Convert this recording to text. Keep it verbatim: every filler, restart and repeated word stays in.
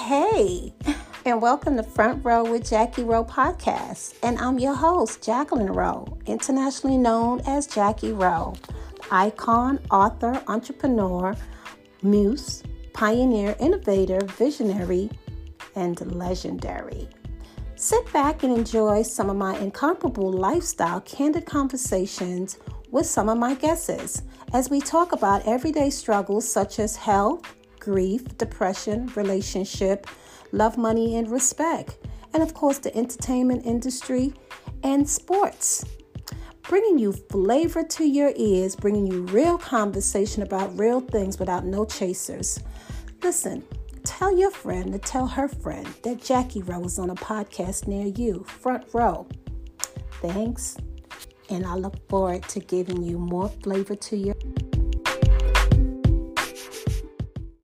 Hey, and welcome to Front Row with Jackie Rowe podcast. And I'm your host, Jacqueline Rowe, internationally known as Jackie Rowe, icon, author, entrepreneur, muse, pioneer, innovator, visionary, and legendary. Sit back and enjoy some of my incomparable lifestyle candid conversations with some of my guests as we talk about everyday struggles such as health, grief, depression, relationship, love, money, and respect, and of course the entertainment industry and sports. Bringing you flavor to your ears, bringing you real conversation about real things without no chasers. Listen, tell your friend to tell her friend that Jackie Rowe is on a podcast near you, Front Row. Thanks, and I look forward to giving you more flavor to your